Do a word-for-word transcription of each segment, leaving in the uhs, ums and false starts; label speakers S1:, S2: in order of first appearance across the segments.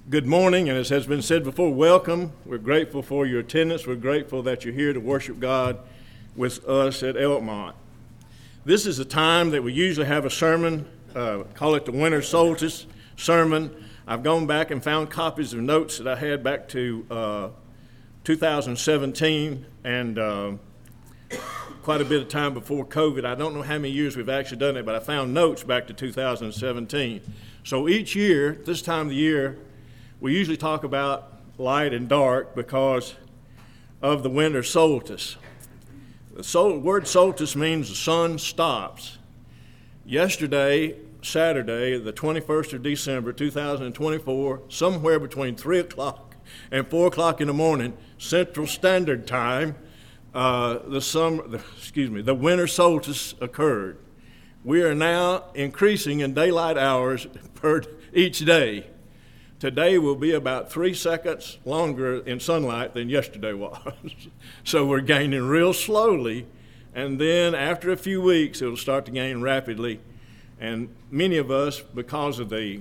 S1: Good morning, and as has been said before, welcome. We're grateful for your attendance. We're grateful that you're here to worship God with us at Elkmont. This is a time that we usually have a sermon, uh, call it the Winter Solstice Sermon. I've gone back and found copies of notes that I had back to uh, two thousand seventeen, and uh, quite a bit of time before COVID. I don't know how many years we've actually done it, but I found notes back to two thousand seventeen. So each year, this time of the year, we usually talk about light and dark because of the winter solstice. The sol- word solstice means the sun stops. Yesterday, Saturday, the twenty-first of December, two thousand twenty-four, somewhere between three o'clock and four o'clock in the morning, Central Standard Time, uh, the summer, the, excuse me, the winter solstice occurred. We are now increasing in daylight hours per each day. Today will be about three seconds longer in sunlight than yesterday was. So we're gaining real slowly, and then after a few weeks, it'll start to gain rapidly. And many of us, because of the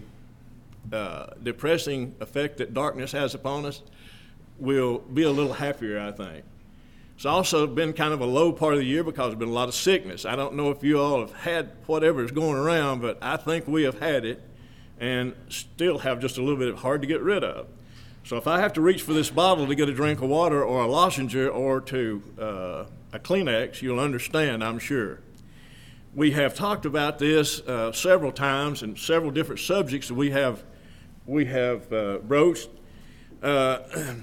S1: uh, depressing effect that darkness has upon us, will be a little happier, I think. It's also been kind of a low part of the year because there's been a lot of sickness. I don't know if you all have had whatever is going around, but I think we have had it, and still have just a little bit hard to get rid of. So if I have to reach for this bottle to get a drink of water or a lozenge or to uh, a Kleenex, you'll understand, I'm sure. We have talked about this uh, several times and several different subjects that we have we have uh, broached. Uh,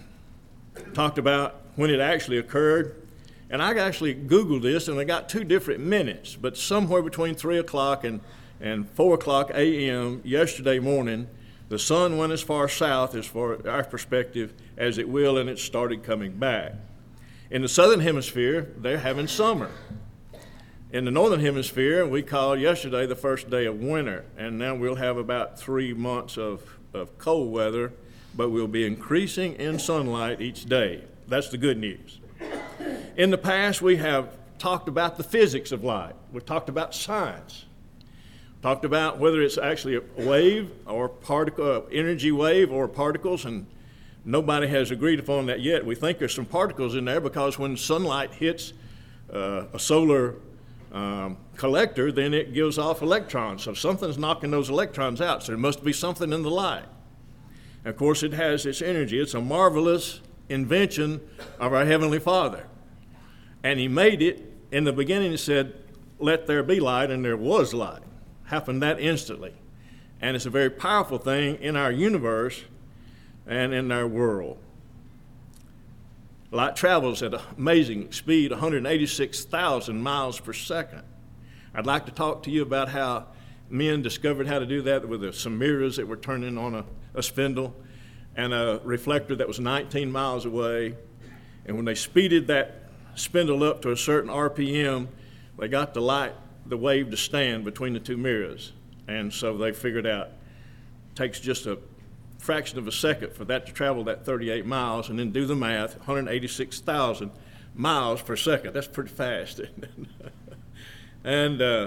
S1: talked about when it actually occurred. And I actually Googled this, and I got two different minutes, but somewhere between three o'clock and And four o'clock a.m. yesterday morning, the sun went as far south as far as our perspective as it will, and it started coming back. In the southern hemisphere, they're having summer. In the northern hemisphere, we called yesterday the first day of winter, and now we'll have about three months of, of cold weather, but we'll be increasing in sunlight each day. That's the good news. In the past, we have talked about the physics of light. We've talked about science. Talked about whether it's actually a wave or particle, uh, energy wave or particles, and nobody has agreed upon that yet. We think there's some particles in there because when sunlight hits uh, a solar um, collector, then it gives off electrons. So something's knocking those electrons out, so there must be something in the light. And of course, it has its energy. It's a marvelous invention of our Heavenly Father. And He made it. In the beginning, He said, "Let there be light," and there was light. Happened that instantly. And it's a very powerful thing in our universe and in our world. Light travels at an amazing speed, one hundred eighty-six thousand miles per second. I'd like to talk to you about how men discovered how to do that with some mirrors that were turning on a, a spindle and a reflector that was nineteen miles away. And when they speeded that spindle up to a certain R P M, they got the light the wave to stand between the two mirrors. And so they figured out it takes just a fraction of a second for that to travel that thirty-eight miles, and then do the math, one hundred eighty-six thousand miles per second. That's pretty fast. And uh,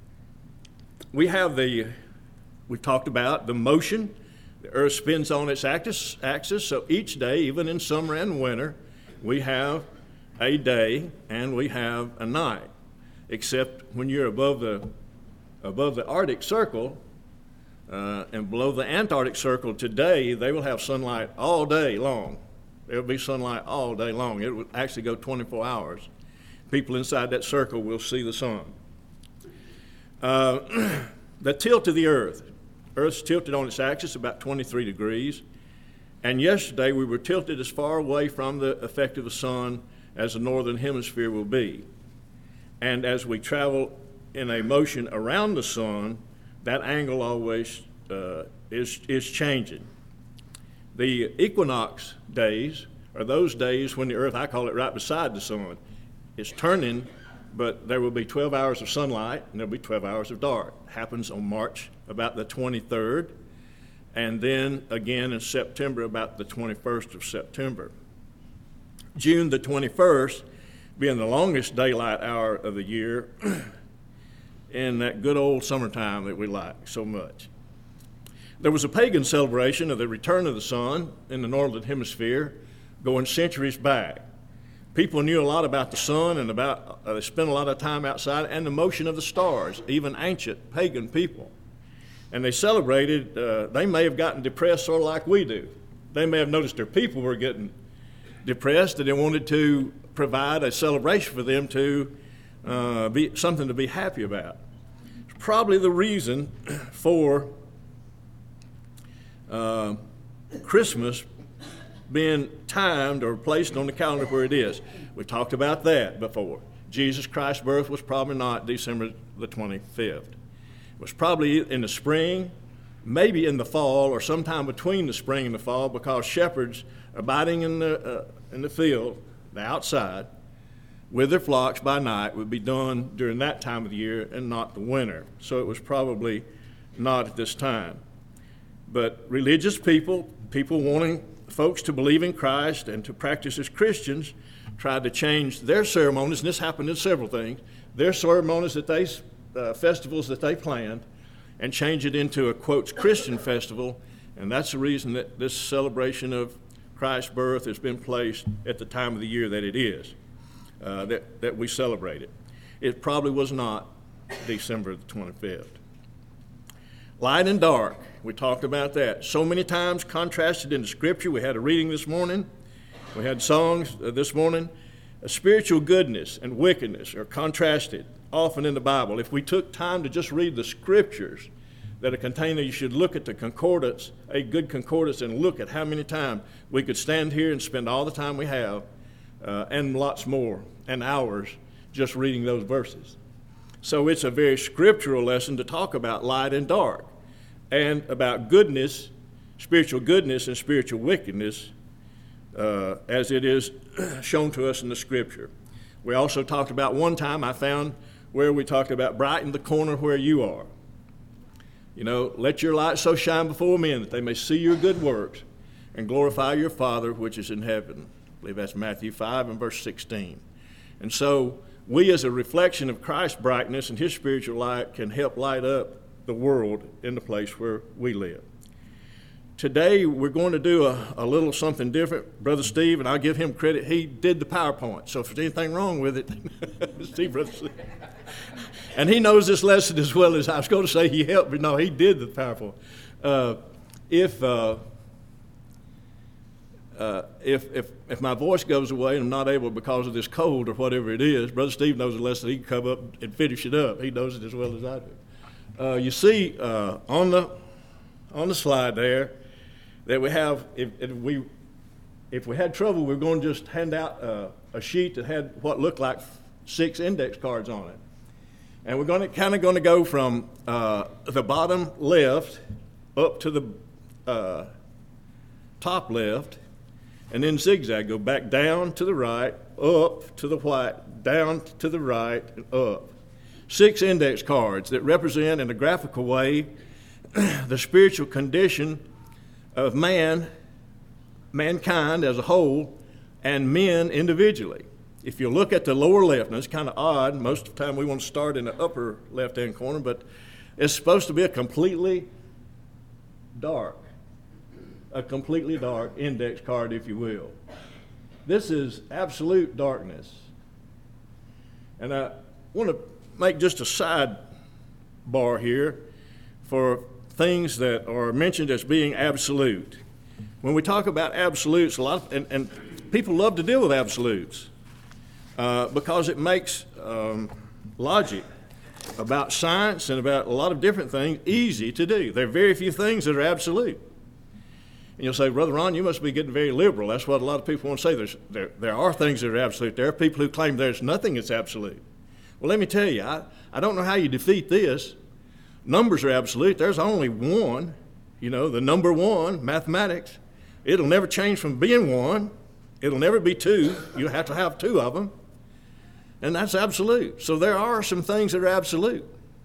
S1: we have the, we've talked about the motion. The earth spins on its axis, axis, so each day, even in summer and winter, we have a day and we have a night. Except when you're above the above the Arctic Circle uh, and below the Antarctic Circle today, they will have sunlight all day long. There will be sunlight all day long. It will actually go twenty-four hours. People inside that circle will see the sun. Uh, the tilt of the Earth. Earth's tilted on its axis about twenty-three degrees. And yesterday we were tilted as far away from the effect of the sun as the northern hemisphere will be. And as we travel in a motion around the sun, that angle always uh, is, is changing. The equinox days are those days when the earth, I call it right beside the sun, is turning, but there will be twelve hours of sunlight and there'll be twelve hours of dark. It happens on March about the twenty-third, and then again in September about the twenty-first of September. June the twenty-first being the longest daylight hour of the year in that good old summertime that we like so much. There was a pagan celebration of the return of the sun in the northern hemisphere going centuries back. People knew a lot about the sun and about, uh, they spent a lot of time outside, and the motion of the stars, even ancient pagan people. And they celebrated, uh, they may have gotten depressed sort of like we do. They may have noticed their people were getting depressed, and they wanted to provide a celebration for them to uh, be something to be happy about. It's probably the reason for uh, Christmas being timed or placed on the calendar where it is. We talked about that before. Jesus Christ's birth was probably not December the twenty-fifth. It was probably in the spring, maybe in the fall, or sometime between the spring and the fall, because shepherds abiding in the uh, in the field, the outside, with their flocks by night would be done during that time of the year and not the winter. So it was probably not at this time. But religious people, people wanting folks to believe in Christ and to practice as Christians, tried to change their ceremonies, and this happened in several things, their ceremonies that they, uh, festivals that they planned, and change it into a, quote, Christian festival, and that's the reason that this celebration of Christ's birth has been placed at the time of the year that it is, uh, that, that we celebrate it. It probably was not December the twenty-fifth. Light and dark, we talked about that. So many times contrasted in the Scripture. We had a reading this morning. We had songs uh, this morning. Uh, spiritual goodness and wickedness are contrasted often in the Bible. If we took time to just read the Scriptures that are contained there, you should look at the concordance, a good concordance, and look at how many times we could stand here and spend all the time we have, uh, and lots more, and hours just reading those verses. So it's a very scriptural lesson to talk about light and dark, and about goodness, spiritual goodness and spiritual wickedness, uh, as it is shown to us in the Scripture. We also talked about one time I found where we talked about brighten the corner where you are. You know, let your light so shine before men that they may see your good works and glorify your Father which is in heaven. I believe that's Matthew five and verse sixteen. And so we, as a reflection of Christ's brightness and his spiritual light, can help light up the world in the place where we live. Today, we're going to do a, a little something different. Brother Steve, and I'll give him credit, he did the PowerPoint. So if there's anything wrong with it, Steve, Brother Steve. And he knows this lesson as well as I was going to say he helped, but no, he did the PowerPoint. Uh, if, uh, uh, if if if my voice goes away and I'm not able because of this cold or whatever it is, Brother Steve knows the lesson. He can come up and finish it up. He knows it as well as I do. Uh, you see uh, on the on the slide there that we have, if, if we if we had trouble, we we're going to just hand out uh, a sheet that had what looked like six index cards on it. And we're going to kind of going to go from uh, the bottom left up to the uh, top left, and then zigzag, go back down to the right, up to the white, down to the right, and up. Six index cards that represent in a graphical way the spiritual condition of man, mankind as a whole, and men individually. If you look at the lower left, now it's kind of odd, most of the time we want to start in the upper left-hand corner, but it's supposed to be a completely dark, a completely dark index card, if you will. This is absolute darkness. And I want to make just a side bar here for things that are mentioned as being absolute. When we talk about absolutes, a lot of, and, and people love to deal with absolutes. Uh, because it makes um, logic about science and about a lot of different things easy to do. There are very few things that are absolute. And you'll say, Brother Ron, you must be getting very liberal. That's what a lot of people want to say. There's, there, there are things that are absolute. There are people who claim there's nothing that's absolute. Well, let me tell you, I, I don't know how you defeat this. Numbers are absolute. There's only one. You know, the number one, mathematics. It'll never change from being one. It'll never be two. You'll have to have two of them. And that's absolute. So there are some things that are absolute.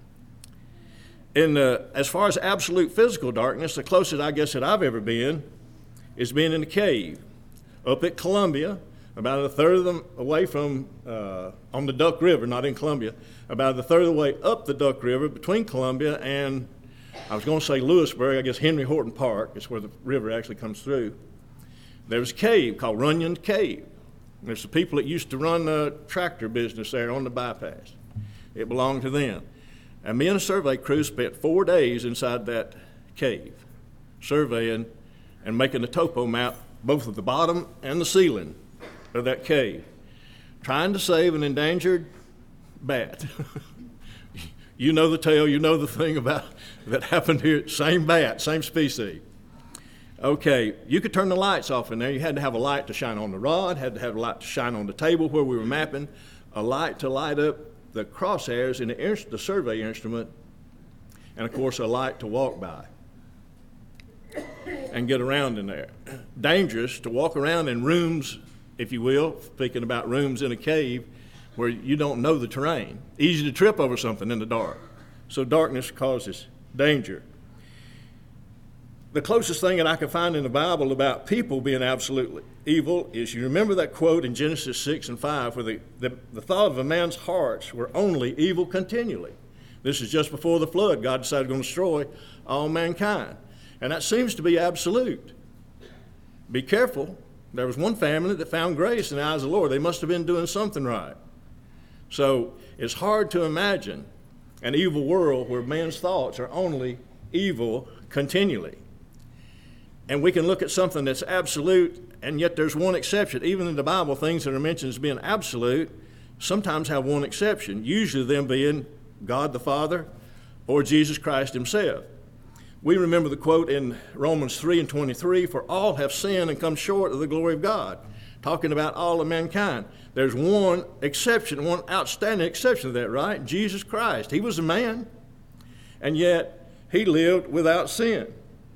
S1: And uh, as far as absolute physical darkness, the closest I guess that I've ever been is being in a cave up at Columbia, about a third of them away from, uh, on the Duck River, not in Columbia, about a third of the way up the Duck River between Columbia and I was going to say Lewisburg, I guess Henry Horton Park is where the river actually comes through. There was a cave called Runyon Cave. There's the people that used to run the tractor business there on the bypass. It belonged to them. And me and a survey crew spent four days inside that cave, surveying and making a topo map, both of the bottom and the ceiling of that cave, trying to save an endangered bat. You know the tale, you know the thing about that happened here, same bat, same species. Okay, you could turn the lights off in there. You had to have a light to shine on the rod, had to have a light to shine on the table where we were mapping, a light to light up the crosshairs in the, the survey instrument, and of course a light to walk by and get around in there. Dangerous to walk around in rooms, if you will, speaking about rooms in a cave where you don't know the terrain. Easy to trip over something in the dark. So darkness causes danger. The closest thing that I can find in the Bible about people being absolutely evil is, you remember that quote in Genesis six and five, where the, the, the thought of a man's hearts were only evil continually. This is just before the flood. God decided to destroy all mankind. And that seems to be absolute. Be careful. There was one family that found grace in the eyes of the Lord. They must have been doing something right. So it's hard to imagine an evil world where man's thoughts are only evil continually. And we can look at something that's absolute, and yet there's one exception. Even in the Bible, things that are mentioned as being absolute sometimes have one exception, usually them being God the Father or Jesus Christ himself. We remember the quote in Romans three and twenty-three, for all have sinned and come short of the glory of God, talking about all of mankind. There's one exception, one outstanding exception to that, right? Jesus Christ. He was a man, and yet he lived without sin.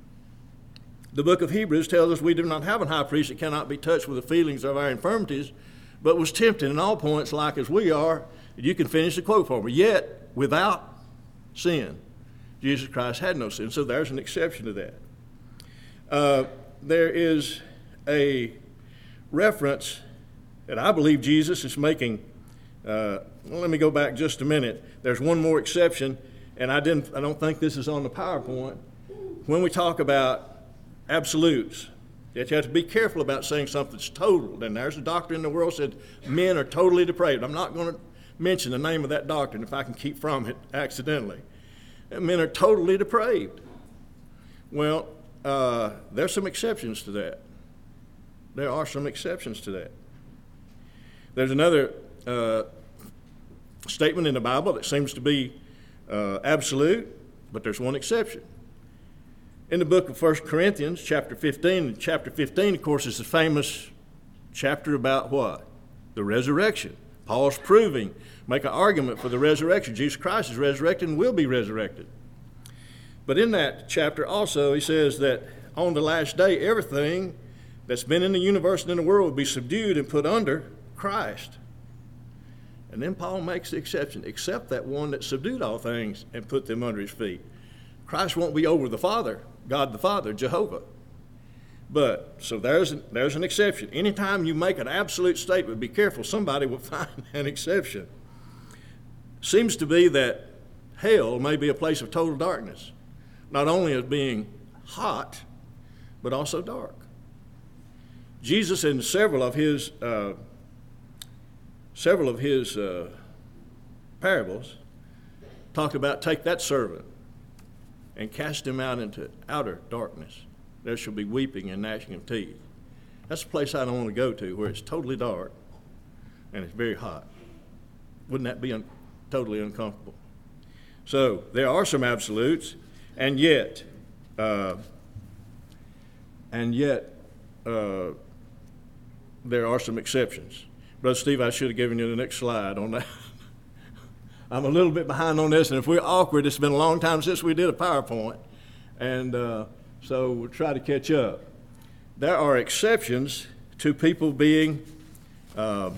S1: The book of Hebrews tells us we do not have a high priest that cannot be touched with the feelings of our infirmities, but was tempted in all points like as we are. You can finish the quote for me. Yet, without sin, Jesus Christ had no sin. So there's an exception to that. Uh, there is a reference that I believe Jesus is making. Uh, well, let me go back just a minute. There's one more exception, and I didn't. I don't think this is on the PowerPoint. When we talk about absolutes, that you have to be careful about saying something's total. And there's a doctrine in the world that said men are totally depraved. I'm not going to mention the name of that doctrine if I can keep from it accidentally. And men are totally depraved. Well, uh, there's some exceptions to that. There are some exceptions to that. There's another uh, statement in the Bible that seems to be uh, absolute, but there's one exception. In the book of First Corinthians, chapter fifteen, and chapter fifteen, of course, is the famous chapter about what? The resurrection. Paul's proving, make an argument for the resurrection. Jesus Christ is resurrected and will be resurrected. But in that chapter also, he says that on the last day, everything that's been in the universe and in the world will be subdued and put under Christ. And then Paul makes the exception, except that one that subdued all things and put them under his feet. Christ won't be over the Father, God the Father, Jehovah. But, so there's an, there's an exception. Anytime you make an absolute statement, be careful, somebody will find an exception. Seems to be that hell may be a place of total darkness, not only as being hot, but also dark. Jesus, in several of his uh, several of his uh, parables, talked about take that servant and cast him out into outer darkness. There shall be weeping and gnashing of teeth. That's a place I don't want to go to, where it's totally dark and it's very hot. Wouldn't that be un- totally uncomfortable? So there are some absolutes, and yet, uh, and yet, uh, there are some exceptions. Brother Steve, I should have given you the next slide on that. I'm a little bit behind on this, and if we're awkward, it's been a long time since we did a PowerPoint, and uh, so we'll try to catch up. There are exceptions to people being uh,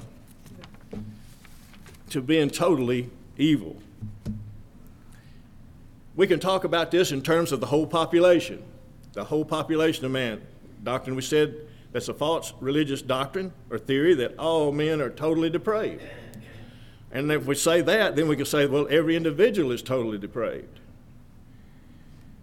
S1: to being totally evil. We can talk about this in terms of the whole population, the whole population of man. Doctrine, we said, that's a false religious doctrine or theory that all men are totally depraved. And if we say that, then we can say, well, every individual is totally depraved.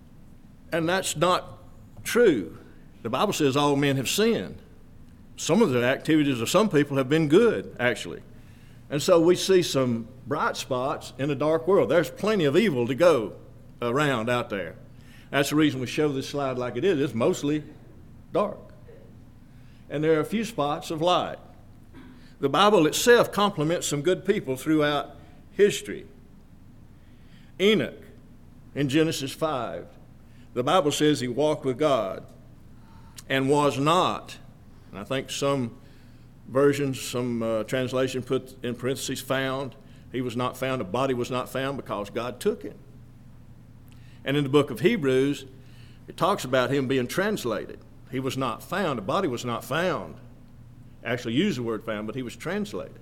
S1: And that's not true. The Bible says all men have sinned. Some of the activities of some people have been good, actually. And so we see some bright spots in a dark world. There's plenty of evil to go around out there. That's the reason we show this slide like it is. It's mostly dark. And there are a few spots of light. The Bible itself compliments some good people throughout history. Enoch in Genesis five, the Bible says he walked with God and was not. And I think some versions, some uh, translation put in parentheses, found. He was not found. The body was not found because God took him. And in the book of Hebrews, it talks about him being translated. He was not found. The body was not found. Actually used the word found, but he was translated.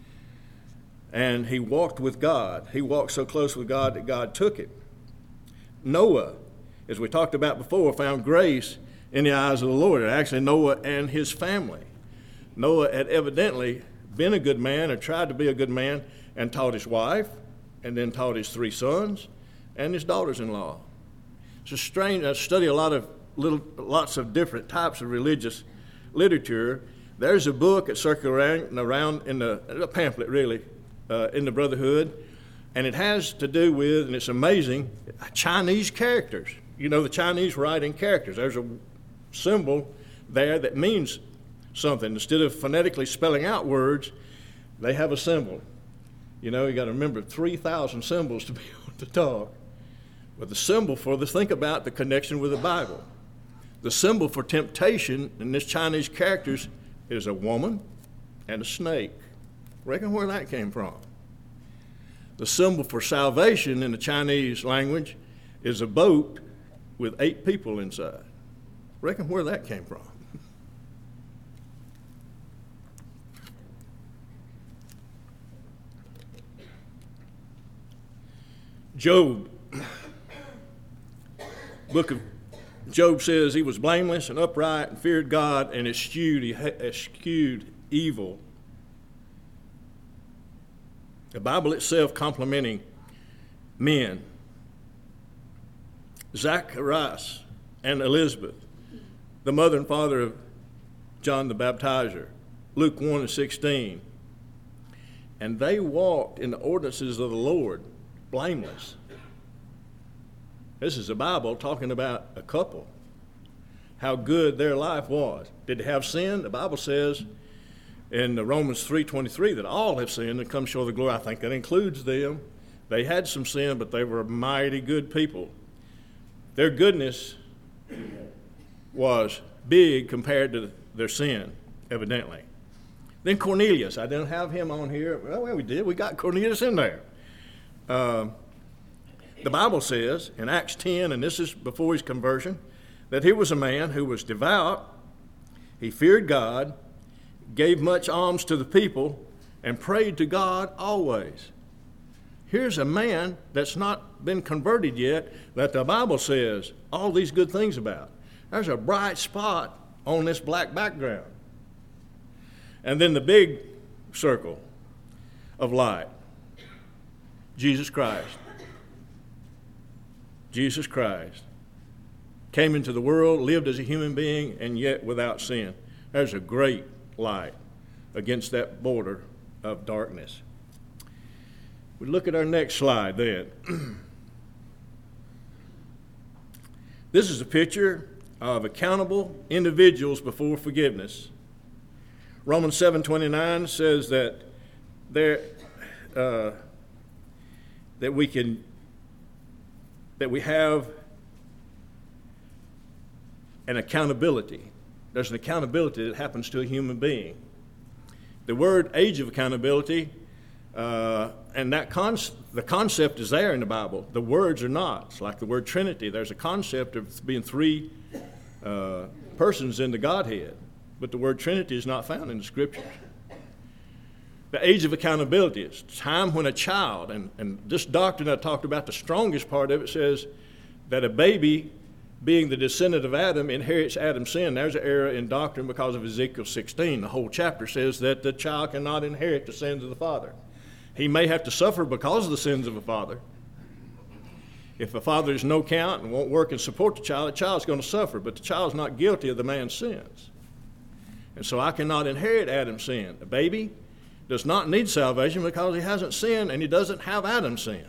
S1: And he walked with God. He walked so close with God that God took him. Noah, as we talked about before, found grace in the eyes of the Lord. And actually Noah and his family. Noah had evidently been a good man or tried to be a good man and taught his wife and then taught his three sons and his daughters-in-law. It's a strange, I study a lot of little, lots of different types of religious literature. There's a book that's circulating around in the, a pamphlet really, uh, in the Brotherhood, and it has to do with, and it's amazing, Chinese characters. You know, the Chinese writing characters. There's a symbol there that means something. Instead of phonetically spelling out words, they have a symbol. You know, you got to remember three thousand symbols to be able to talk. But the symbol for this, think about the connection with the Bible. The symbol for temptation in this Chinese characters is a woman and a snake. Reckon where that came from. The symbol for salvation in the Chinese language is a boat with eight people inside. Reckon where that came from. Job, book of Job says he was blameless and upright and feared God and eschewed, eschewed evil. The Bible itself complimenting men. Zacharias and Elizabeth, the mother and father of John the Baptizer, Luke one and sixteen. And they walked in the ordinances of the Lord, blameless. This is the Bible talking about a couple, how good their life was. Did they have sin? The Bible says in Romans three twenty-three that all have sinned and come short of the glory. I think that includes them. They had some sin, but they were mighty good people. Their goodness was big compared to their sin, evidently. Then Cornelius. I didn't have him on here. Well, we did. We got Cornelius in there. Uh, the Bible says in Acts ten, and this is before his conversion, that he was a man who was devout, he feared God, gave much alms to the people, and prayed to God always. Here's a man that's not been converted yet that the Bible says all these good things about. There's a bright spot on this black background. And then the big circle of light, Jesus Christ. Jesus Christ came into the world, lived as a human being, and yet without sin. There's a great light against that border of darkness. We look at our next slide then. This is a picture of accountable individuals before forgiveness. Romans seven twenty-nine says that there uh, that we can that we have an accountability. There's an accountability that happens to a human being. The word age of accountability, uh, and that con- the concept is there in the Bible. The words are not. It's like the word Trinity. There's a concept of being three uh, persons in the Godhead, but the word Trinity is not found in the Scriptures. The age of accountability is time when a child, and, and this doctrine I talked about, the strongest part of it says that a baby, being the descendant of Adam, inherits Adam's sin. There's an error in doctrine because of Ezekiel sixteen. The whole chapter says that the child cannot inherit the sins of the father. He may have to suffer because of the sins of the father, If a father is no count and won't work and support the child, the child's going to suffer, but the child's not guilty of the man's sins. And so I cannot inherit Adam's sin. The baby does not need salvation because he hasn't sinned and he doesn't have Adam's sin.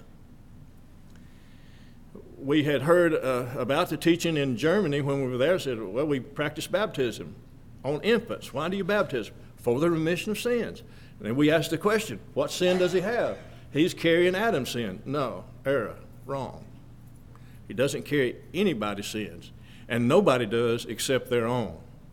S1: We had heard uh, about the teaching in Germany when we were there. Said, well, we practice baptism on infants. Why do you baptize? For the remission of sins. And then we asked the question, what sin does he have? He's carrying Adam's sin. No, error, wrong. He doesn't carry anybody's sins, and nobody does except their own.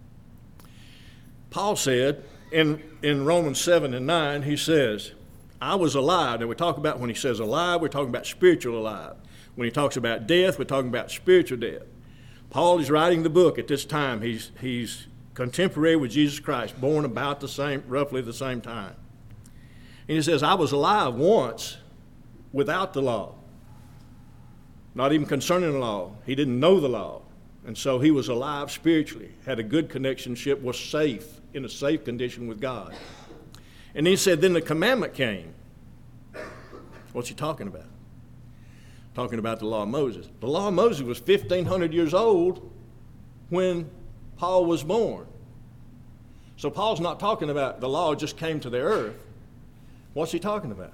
S1: Paul said in, in Romans seven and nine, he says, I was alive. And we talk about when he says alive, we're talking about spiritual alive. When he talks about death, we're talking about spiritual death. Paul is writing the book at this time. He's, he's contemporary with Jesus Christ, born about the same, roughly the same time. And he says, I was alive once without the law. Not even concerning the law. He didn't know the law. And so he was alive spiritually, had a good connectionship, was safe, in a safe condition with God. And he said, then the commandment came. What's he talking about? Talking about the law of Moses. The law of Moses was fifteen hundred years old when Paul was born. So Paul's not talking about the law just came to the earth. What's he talking about?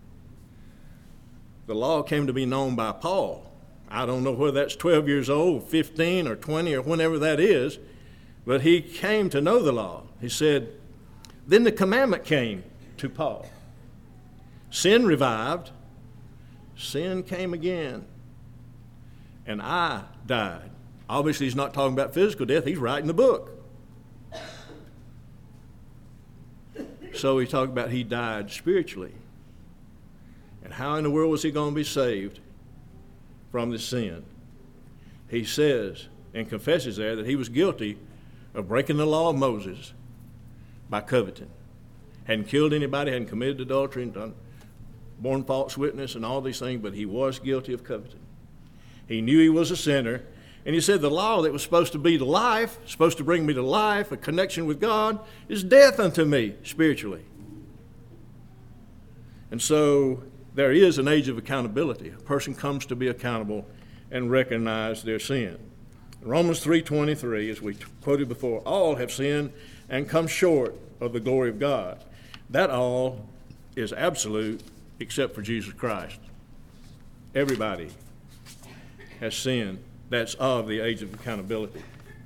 S1: The law came to be known by Paul. I don't know whether that's twelve years old, fifteen, or twenty, or whenever that is, but he came to know the law. He said, then the commandment came to Paul. Sin revived. Sin came again. And I died. Obviously, he's not talking about physical death. He's writing the book. So he's talking about he died spiritually. And how in the world was he going to be saved from this sin? He says and confesses there that he was guilty of breaking the law of Moses by coveting. Hadn't killed anybody, hadn't committed adultery, and done, borne false witness and all these things, but he was guilty of coveting. He knew he was a sinner, and he said the law that was supposed to be to life, supposed to bring me to life, a connection with God, is death unto me spiritually. And so there is an age of accountability. A person comes to be accountable and recognize their sin. Romans three twenty-three, as we quoted before, all have sinned and come short of the glory of God. That all is absolute except for Jesus Christ. Everybody has sinned. That's of the age of accountability.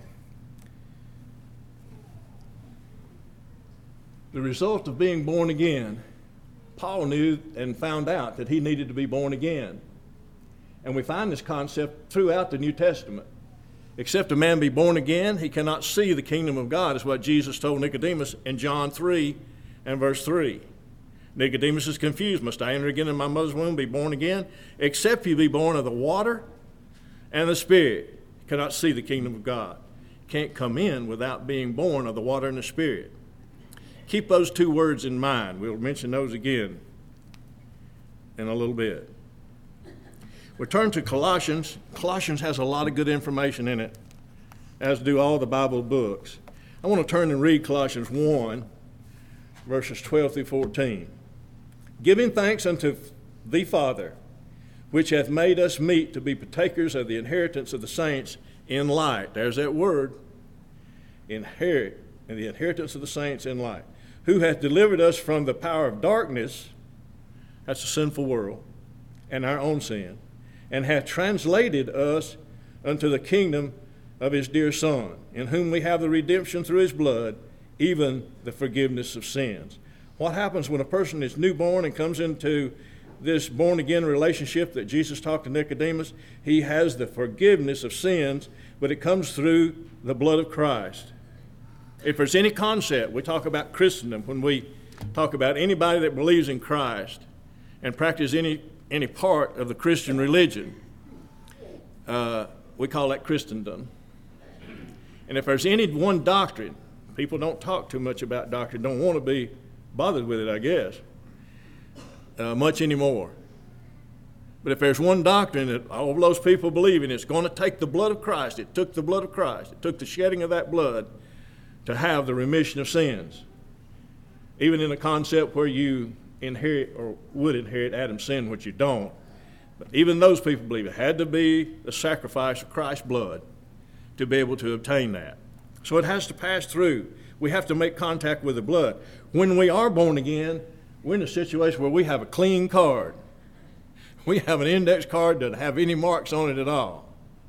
S1: The result of being born again, Paul knew and found out that he needed to be born again. And we find this concept throughout the New Testament. Except a man be born again, he cannot see the kingdom of God, is what Jesus told Nicodemus in John three and verse three. Nicodemus is confused. Must I enter again in my mother's womb, be born again? Except you be born of the water and the Spirit. You cannot see the kingdom of God. You can't come in without being born of the water and the Spirit. Keep those two words in mind. We'll mention those again in a little bit. We turn to Colossians. Colossians has a lot of good information in it, as do all the Bible books. I want to turn and read Colossians one, verses twelve through fourteen. Giving thanks unto the Father, which hath made us meet to be partakers of the inheritance of the saints in light. There's that word, inherit, and the inheritance of the saints in light. Who hath delivered us from the power of darkness, that's a sinful world, and our own sin, and hath translated us unto the kingdom of his dear Son, in whom we have the redemption through his blood, even the forgiveness of sins. What happens when a person is newborn and comes into this born-again relationship that Jesus talked to Nicodemus? He has the forgiveness of sins, but it comes through the blood of Christ. If there's any concept, we talk about Christendom, when we talk about anybody that believes in Christ and practices any any part of the Christian religion, uh, we call that Christendom. And if there's any one doctrine, people don't talk too much about doctrine, don't want to be bothered with it, I guess, uh, much anymore. But if there's one doctrine that all those people believe in, it's going to take the blood of Christ. It took the blood of Christ. It took the shedding of that blood to have the remission of sins. Even in a concept where you inherit or would inherit Adam's sin, which you don't, But even those people believe it had to be the sacrifice of Christ's blood to be able to obtain that. So it has to pass through. We have to make contact with the blood. When we are born again, we're in a situation where we have a clean card. We have an index card that doesn't have any marks on it at all.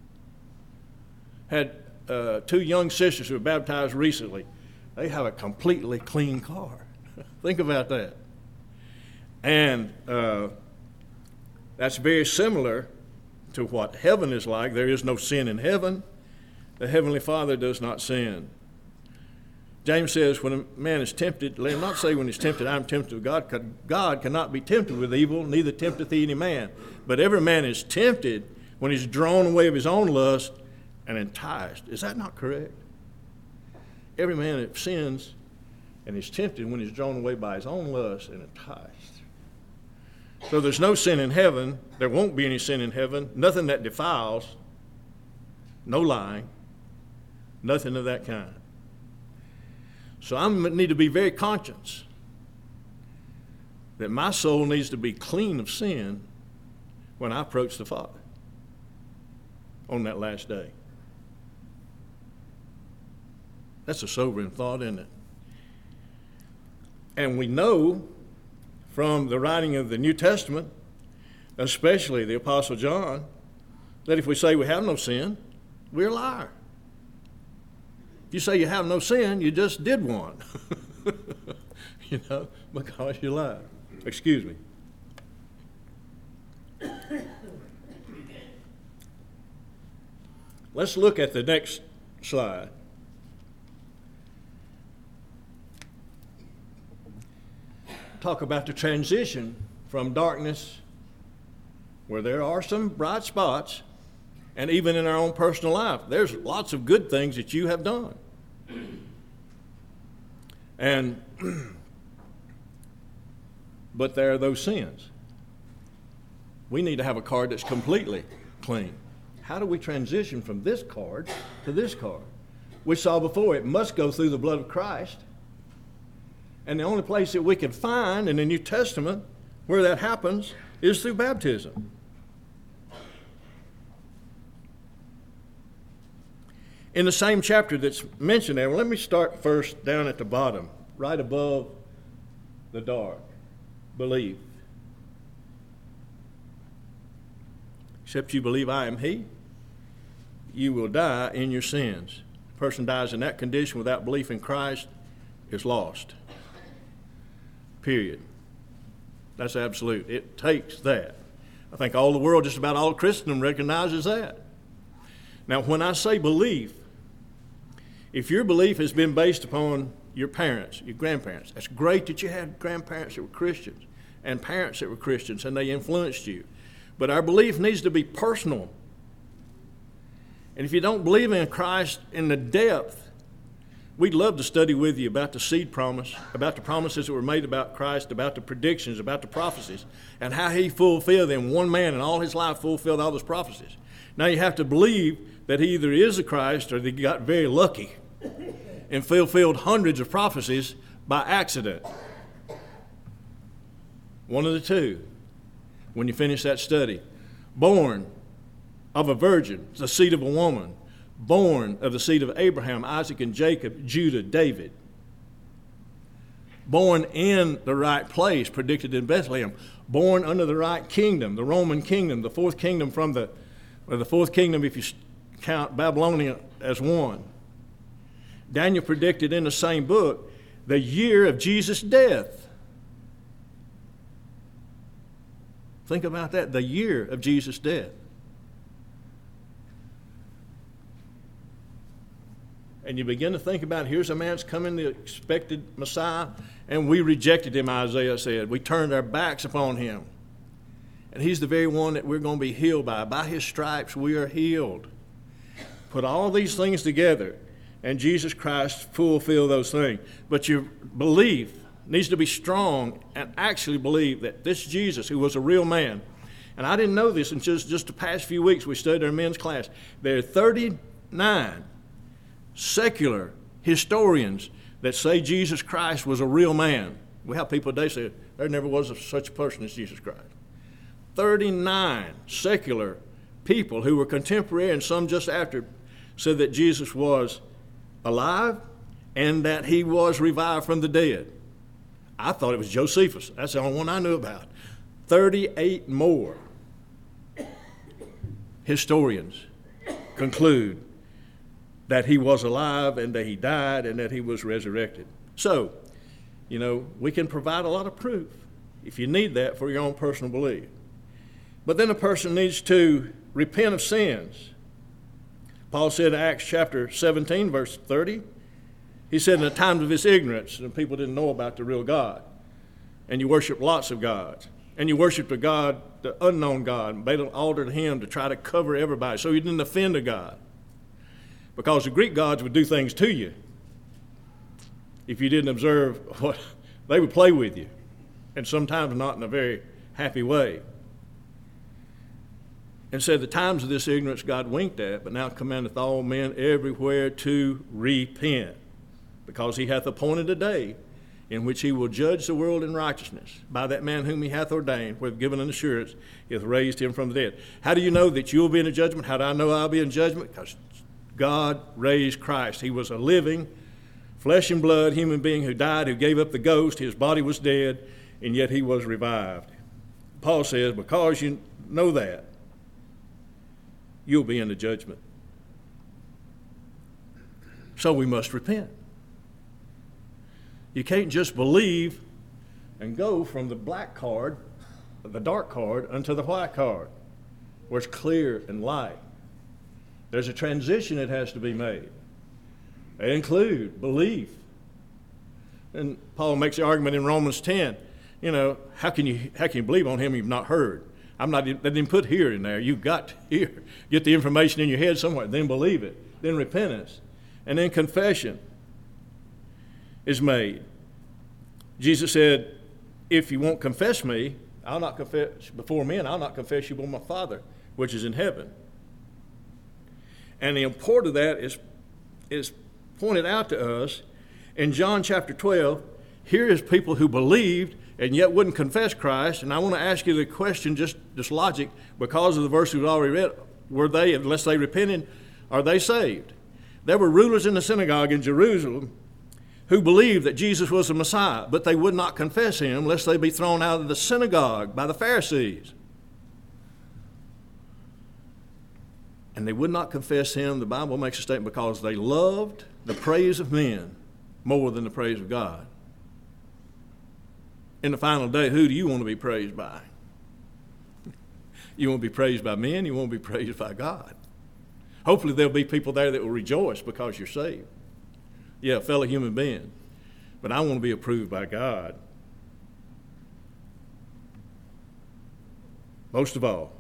S1: Had uh, two young sisters who were baptized recently. They have a completely clean card. Think about that. And uh, that's very similar to what heaven is like. There is no sin in heaven. The Heavenly Father does not sin. James says when a man is tempted, let him not say when he's tempted, I'm tempted of God, because God cannot be tempted with evil, neither tempteth he any man. But every man is tempted when he's drawn away of his own lust and enticed. Is that not correct? Every man that sins and is tempted when he's drawn away by his own lust and enticed. So there's no sin in heaven. There won't be any sin in heaven. Nothing that defiles. No lying. Nothing of that kind. So I need to be very conscious that my soul needs to be clean of sin when I approach the Father on that last day. That's a sobering thought, isn't it? And we know from the writing of the New Testament, especially the Apostle John, that if we say we have no sin, we're a liar. If you say you have no sin, you just did one. You know, because you lied. Excuse me. Let's look at the next slide. Talk about the transition from darkness, where there are some bright spots, and even in our own personal life, there's lots of good things that you have done. And, but there are those sins. We need to have a card that's completely clean. How do we transition from this card to this card? We saw before it must go through the blood of Christ. And the only place that we can find in the New Testament where that happens is through baptism. In the same chapter that's mentioned there, well, let me start first down at the bottom, right above the dark. Believe. Except you believe I am He, you will die in your sins. A person dies in that condition without belief in Christ is lost. Period. That's absolute. It takes that. I think all the world, just about all Christendom, recognizes that. Now, when I say belief, if your belief has been based upon your parents, your grandparents, that's great that you had grandparents that were Christians and parents that were Christians and they influenced you. But our belief needs to be personal. And if you don't believe in Christ in the depth, we'd love to study with you about the seed promise, about the promises that were made about Christ, about the predictions, about the prophecies, and how He fulfilled them. One man in all his life fulfilled all those prophecies. Now you have to believe that He either is the Christ or that He got very lucky and fulfilled hundreds of prophecies by accident. One of the two, when you finish that study. Born of a virgin, the seed of a woman. Born of the seed of Abraham, Isaac, and Jacob, Judah, David. Born in the right place, predicted in Bethlehem. Born under the right kingdom, the Roman kingdom, the fourth kingdom from the, or the fourth kingdom if you count Babylonia as one. Daniel predicted in the same book the year of Jesus' death. Think about that, the year of Jesus' death. And you begin to think about, here's a man that's coming, the expected Messiah, and we rejected him, Isaiah said. We turned our backs upon him. And he's the very one that we're going to be healed by. By his stripes we are healed. Put all these things together, and Jesus Christ fulfilled those things. But your belief needs to be strong and actually believe that this Jesus, who was a real man, and I didn't know this until just, just the past few weeks we studied our men's class. There are thirty-nine secular historians that say Jesus Christ was a real man. We have people today say there never was such a person as Jesus Christ. thirty-nine secular people who were contemporary and some just after said that Jesus was alive and that he was revived from the dead. I thought it was Josephus. That's the only one I knew about. thirty-eight more historians conclude that he was alive and that he died and that he was resurrected. So, you know, we can provide a lot of proof if you need that for your own personal belief. But then a person needs to repent of sins. Paul said in Acts chapter seventeen, verse thirty, he said, in the times of his ignorance, and people didn't know about the real God, and you worshiped lots of gods, and you worshiped a God, the unknown God, and made an altar to him to try to cover everybody so you didn't offend a God. Because the Greek gods would do things to you if you didn't observe what they would play with you, and sometimes not in a very happy way. And said, the times of this ignorance God winked at, but now commandeth all men everywhere to repent, because he hath appointed a day in which he will judge the world in righteousness by that man whom he hath ordained, who hath given an assurance, he hath raised him from the dead. How do you know that you'll be in a judgment? How do I know I'll be in judgment? Because God raised Christ. He was a living, flesh and blood human being who died, who gave up the ghost. His body was dead, and yet he was revived. Paul says, because you know that, you'll be in the judgment. So we must repent. You can't just believe and go from the black card, the dark card, unto the white card, where it's clear and light. There's a transition that has to be made. They include belief. And Paul makes the argument in Romans ten, you know, how can you how can you believe on him you've not heard? I'm not, they didn't put hear in there. You've got to hear. Get the information in your head somewhere. Then believe it. Then repentance. And then confession is made. Jesus said, if you won't confess me, I'll not confess before men, I'll not confess you before my Father, which is in heaven. And the import of that is, is pointed out to us in John chapter twelve. Here is people who believed and yet wouldn't confess Christ. And I want to ask you the question, just, just logic, because of the verse we've already read, were they, unless they repented, are they saved? There were rulers in the synagogue in Jerusalem who believed that Jesus was the Messiah, but they would not confess him lest they be thrown out of the synagogue by the Pharisees. And they would not confess him, the Bible makes a statement, because they loved the praise of men more than the praise of God. In the final day, who do you want to be praised by? You want to be praised by men, you want to be praised by God. Hopefully there'll be people there that will rejoice because you're saved. Yeah, fellow human being. But I want to be approved by God. Most of all.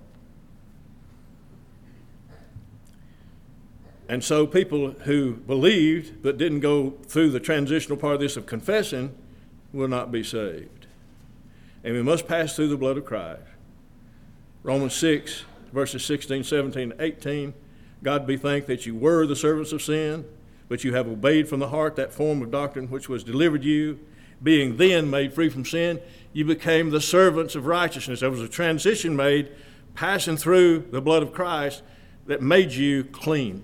S1: And so people who believed but didn't go through the transitional part of this of confessing will not be saved. And we must pass through the blood of Christ. Romans six, verses sixteen, seventeen, and eighteen. God be thanked that you were the servants of sin, but you have obeyed from the heart that form of doctrine which was delivered you. Being then made free from sin, you became the servants of righteousness. There was a transition made, passing through the blood of Christ, that made you clean.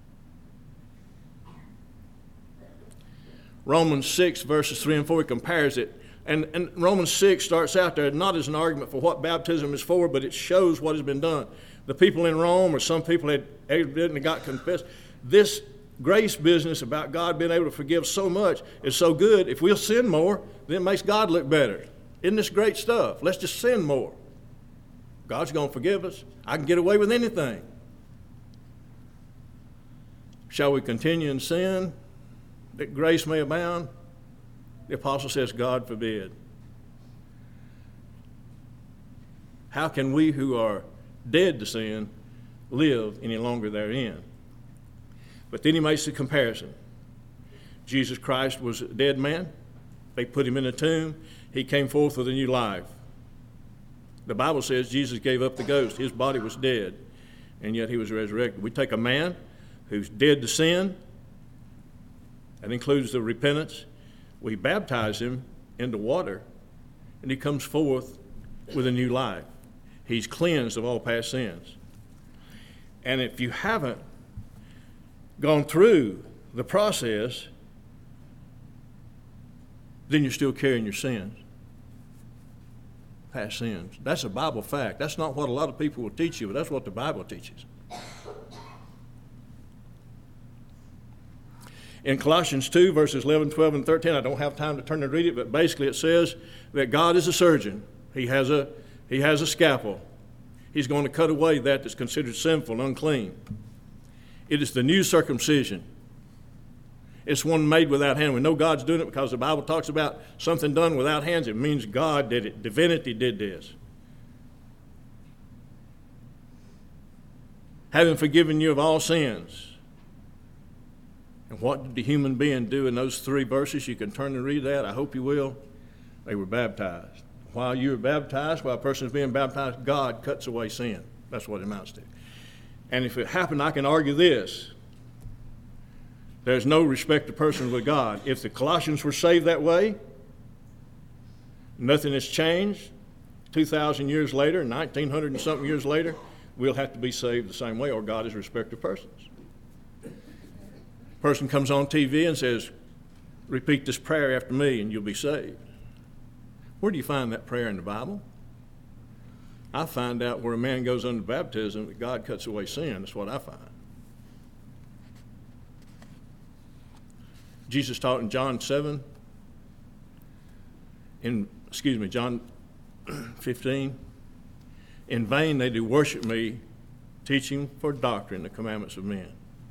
S1: Romans six, verses three and four, he compares it. And, and Romans six starts out there not as an argument for what baptism is for, but it shows what has been done. The people in Rome, or some people had evidently got confessed. This grace business about God being able to forgive so much is so good. If we'll sin more, then it makes God look better. Isn't this great stuff? Let's just sin more. God's going to forgive us. I can get away with anything. Shall we continue in sin that grace may abound? The apostle says, God forbid. How can we who are dead to sin live any longer therein? But then he makes the comparison. Jesus Christ was a dead man. They put him in a tomb. He came forth with a new life. The Bible says Jesus gave up the ghost. His body was dead, and yet he was resurrected. We take a man who's dead to sin. That includes the repentance. We baptize him into water, and he comes forth with a new life. He's cleansed of all past sins. And if you haven't gone through the process, then you're still carrying your sins, past sins. That's a Bible fact. That's not what a lot of people will teach you, but that's what the Bible teaches. In Colossians two, verses eleven, twelve, and thirteen, I don't have time to turn and read it, but basically it says that God is a surgeon. He has a, he has a scalpel. He's going to cut away that that's considered sinful and unclean. It is the new circumcision. It's one made without hand. We know God's doing it because the Bible talks about something done without hands. It means God did it. Divinity did this. Having forgiven you of all sins. And what did the human being do in those three verses? You can turn and read that. I hope you will. They were baptized. While you were baptized, while a person is being baptized, God cuts away sin. That's what it amounts to. And if it happened, I can argue this. There's no respect of persons with God. If the Colossians were saved that way, nothing has changed. two thousand years later, nineteen hundred and something years later, we'll have to be saved the same way, or God is a respect of persons. Person comes on T V and says, repeat this prayer after me and you'll be saved. Where do you find that prayer in the Bible? I find out where a man goes under baptism that God cuts away sin. That's what I find. Jesus taught in John seven, in, excuse me, John fifteen, in vain they do worship me, teaching for doctrine the commandments of men.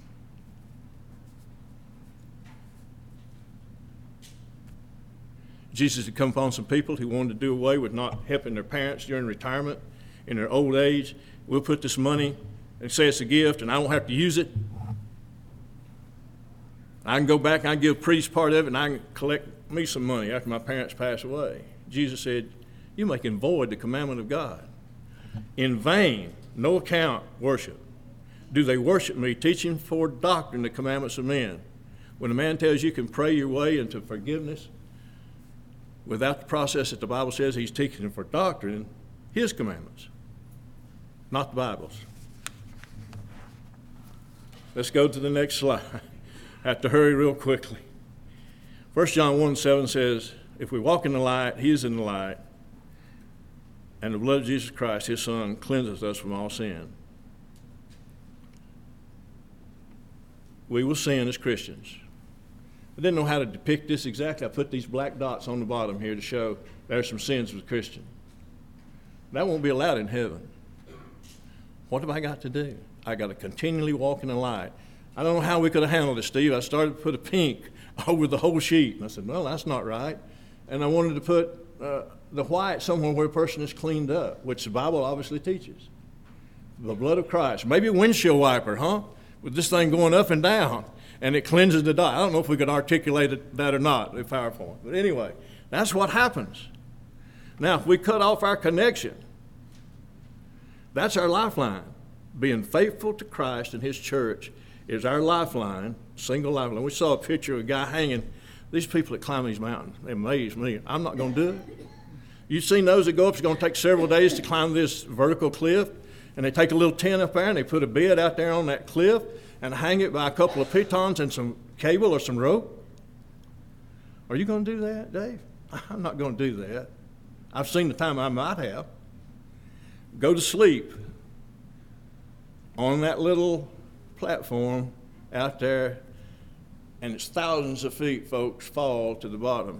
S1: Jesus had come upon some people who wanted to do away with not helping their parents during retirement, in their old age. We'll put this money and say it's a gift and I won't have to use it. I can go back and I can give a priest part of it and I can collect me some money after my parents pass away. Jesus said, you're making void the commandment of God. In vain, no account worship. Do they worship me, teaching for doctrine the commandments of men? When a man tells you can pray your way into forgiveness, without the process that the Bible says, he's teaching for doctrine, his commandments, not the Bible's. Let's go to the next slide. I have to hurry real quickly. First John one seven says, if we walk in the light, he is in the light, and the blood of Jesus Christ, his Son, cleanses us from all sin. We will sin as Christians. I didn't know how to depict this exactly. I put these black dots on the bottom here to show there's some sins with a Christian. That won't be allowed in heaven. What have I got to do? I got to continually walk in the light. I don't know how we could have handled it, Steve. I started to put a pink over the whole sheet. And I said, well, that's not right. And I wanted to put uh, the white somewhere where a person is cleaned up, which the Bible obviously teaches. The blood of Christ. Maybe a windshield wiper, huh? With this thing going up and down. And it cleanses the dot. I don't know if we could articulate it, that or not, the PowerPoint. But anyway, that's what happens. Now, if we cut off our connection, that's our lifeline. Being faithful to Christ and his church is our lifeline, single lifeline. We saw a picture of a guy hanging. These people that climb these mountains, they amaze me. I'm not going to do it. You've seen those that go up. It's going to take several days to climb this vertical cliff. And they take a little tent up there and they put a bed out there on that cliff and hang it by a couple of pitons and some cable or some rope. Are you going to do that, Dave? I'm not going to do that. I've seen the time I might have. Go to sleep on that little platform out there, and it's thousands of feet, folks, fall to the bottom.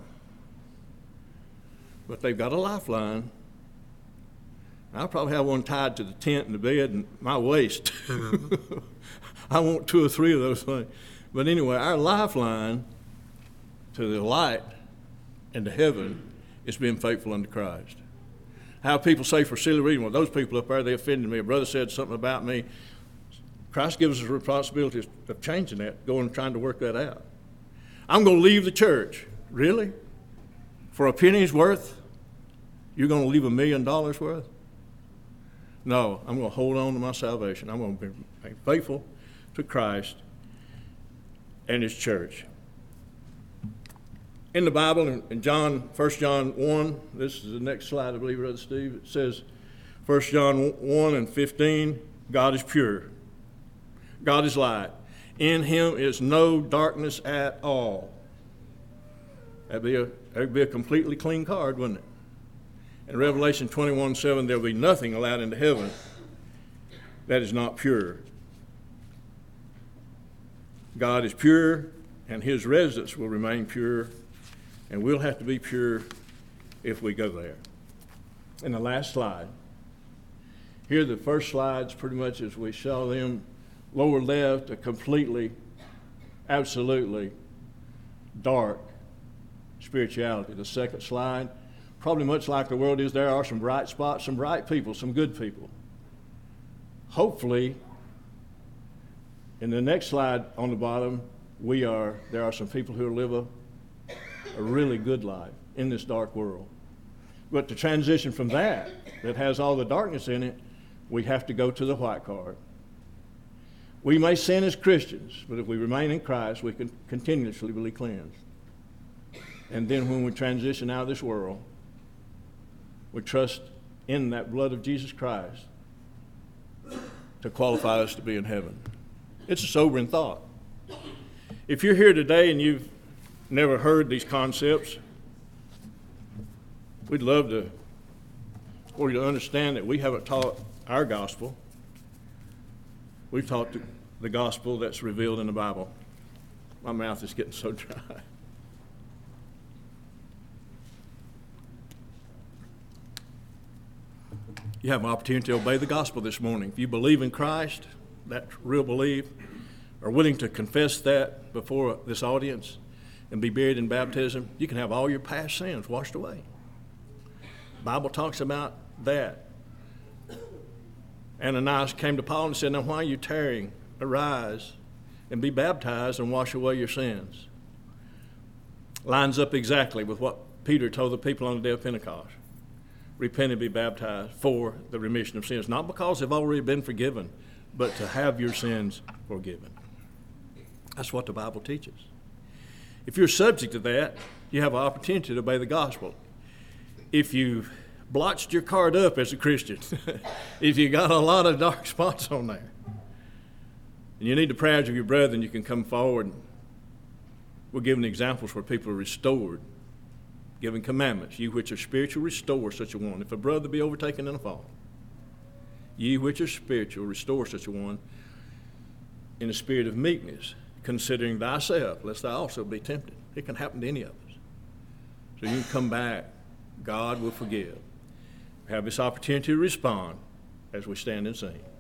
S1: But they've got a lifeline. I'll probably have one tied to the tent and the bed and my waist. I want two or three of those things. But anyway, our lifeline to the light and to heaven is being faithful unto Christ. How people say for silly reason, well, those people up there, they offended me. A brother said something about me. Christ gives us a responsibility of changing that, going and trying to work that out. I'm going to leave the church. Really? For a penny's worth? You're going to leave a million dollars worth? No, I'm going to hold on to my salvation. I'm going to be faithful to Christ and his church. In the Bible, in John, First John one, this is the next slide, I believe, Brother Steve, it says, First John one and fifteen, God is pure. God is light. In him is no darkness at all. That'd be a, that'd be a completely clean card, wouldn't it? In Revelation twenty-one seven, there will be nothing allowed into heaven that is not pure. God is pure, and his residence will remain pure, and we'll have to be pure if we go there. And the last slide. Here the first slides, pretty much as we saw them, lower left, a completely, absolutely dark spirituality. The second slide, probably much like the world is, there are some bright spots, some bright people, some good people. Hopefully, in the next slide on the bottom, we are, there are some people who live a, a really good life in this dark world. But to transition from that, that has all the darkness in it, we have to go to the white card. We may sin as Christians, but if we remain in Christ, we can continuously be cleansed. And then when we transition out of this world, we trust in that blood of Jesus Christ to qualify us to be in heaven. It's a sobering thought. If you're here today and you've never heard these concepts, we'd love to, for you to understand that we haven't taught our gospel. We've taught the, the gospel that's revealed in the Bible. My mouth is getting so dry. You have an opportunity to obey the gospel this morning. If you believe in Christ, that real belief, are willing to confess that before this audience and be buried in baptism, you can have all your past sins washed away. The Bible talks about that. Ananias came to Paul and said, "Now why are you tarrying? Arise and be baptized and wash away your sins." Lines up exactly with what Peter told the people on the day of Pentecost. Repent and be baptized for the remission of sins. Not because they've already been forgiven, but to have your sins forgiven. That's what the Bible teaches. If you're subject to that, you have an opportunity to obey the gospel. If you've blotched your card up as a Christian, if you got a lot of dark spots on there, and you need the prayers of your brethren, you can come forward. We're giving examples where people are restored, giving commandments. You which are spiritual, restore such a one. If a brother be overtaken in a fault, ye which are spiritual, restore such a one in a spirit of meekness, considering thyself, lest thou also be tempted. It can happen to any of us. So you can come back. God will forgive. Have this opportunity to respond as we stand and sing.